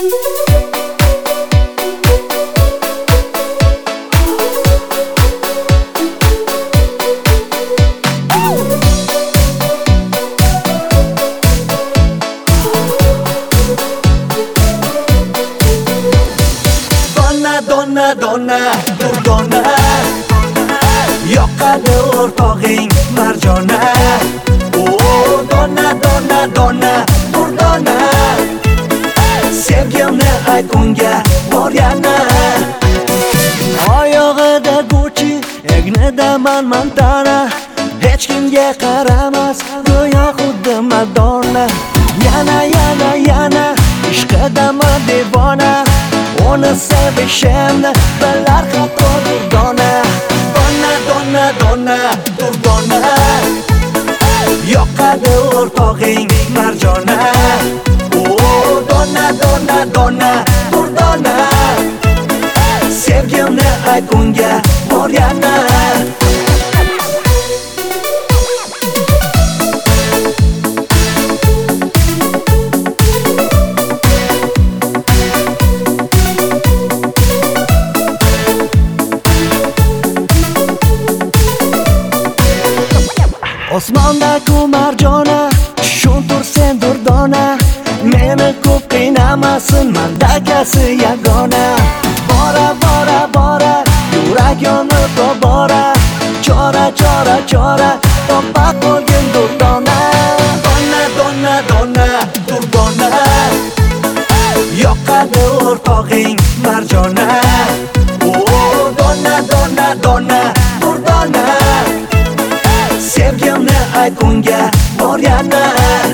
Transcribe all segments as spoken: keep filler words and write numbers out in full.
Donna, donna, donna, yoqadi o'rtog'ing Marjona. Oh, donna, donna, donna, donna, sevgimni ayt unga bor yana. Oyog'ida Gucci, egnida Montana, hech kimga qaramas, go'yo xuddi Madonna. Yana, yana, yana, ishqidama devona, onu sevishimni bilar hatto durdona. Donna, donna, donna, durdona, yoqadi o'rtog'ing Marjona. Oh, donna, donna, donna, durdona, sevgimni ayt unga bor yana. Osmonda-ku Marjona, tushuntir sen durdona, meni ko'p qiynamasin mandakasi yagona. Bora, bora, bora, yurak yonib tobora, chora, chora, chora, topa qolgin durdona. Donna, donna, donna, durdona, yoqadi o'rtog'ing Marjona. Oh, donna, donna, donna, durdona, sevgimni ayt unga bor yana.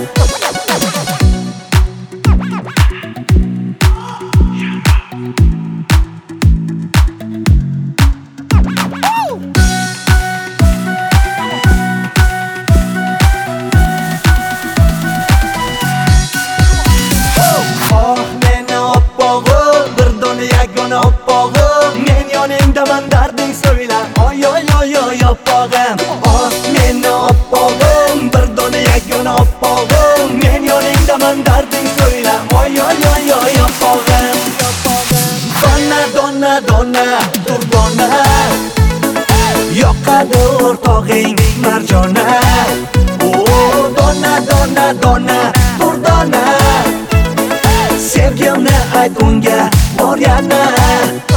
Oh, meni oppog'im, bir dona yagona oppog'im, men yoningdaman darding so'yla, oy oy oy oy oppog'im. Oh, meni oppog'im, bir dona yagona oppog'im, men yoningdaman darding so'yla, oy oy oy oy oppog'im. Donna, donna, donna, durdona, yoqadi o'rtog'ing Marjona. Oh, donna, donna, donna, durdona, sevgimni ayt unga bor yana.